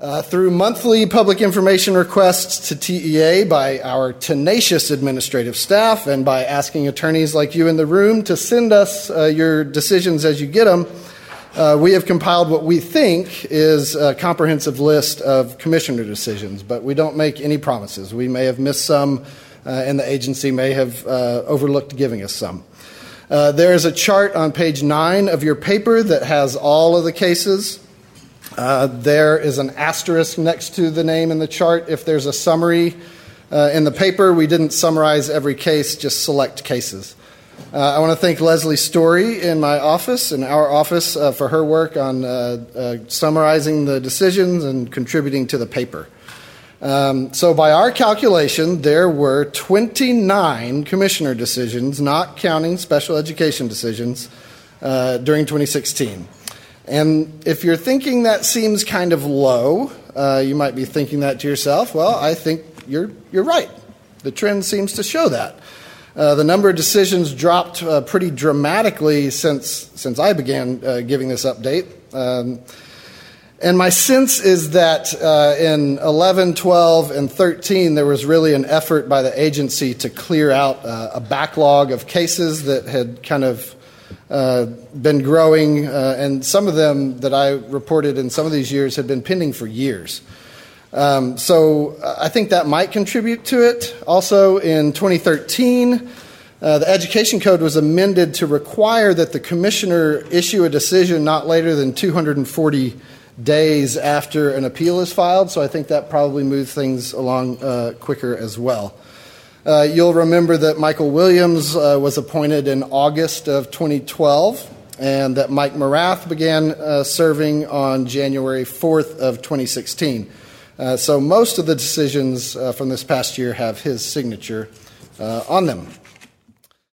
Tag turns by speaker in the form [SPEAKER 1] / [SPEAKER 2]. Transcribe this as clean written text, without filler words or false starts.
[SPEAKER 1] Through monthly public information requests to TEA by our tenacious administrative staff and by asking attorneys like you in the room to send us your decisions as you get them, we have compiled what we think is a comprehensive list of commissioner decisions, but we don't make any promises. We may have missed some, and the agency may have overlooked giving us some. There is a chart on page 9 of your paper that has all of the cases. There is an asterisk next to the name in the chart if there's a summary. In the paper, we didn't summarize every case, just select cases. I want to thank Leslie Story in our office, for her work on summarizing the decisions and contributing to the paper. So by our calculation, there were 29 commissioner decisions, not counting special education decisions, during 2016. And if you're thinking that seems kind of low, you might be thinking that to yourself. Well, I think you're right. The trend seems to show that. The number of decisions dropped pretty dramatically since I began giving this update. And my sense is that in 11, 12, and 13, there was really an effort by the agency to clear out a backlog of cases that had kind of been growing, and some of them that I reported in some of these years had been pending for years. So I think that might contribute to it. Also, in 2013, the Education Code was amended to require that the commissioner issue a decision not later than 240 days after an appeal is filed, so I think that probably moved things along quicker as well. You'll remember that Michael Williams was appointed in August of 2012, and that Mike Morath began serving on January 4th of 2016. So most of the decisions from this past year have his signature on them.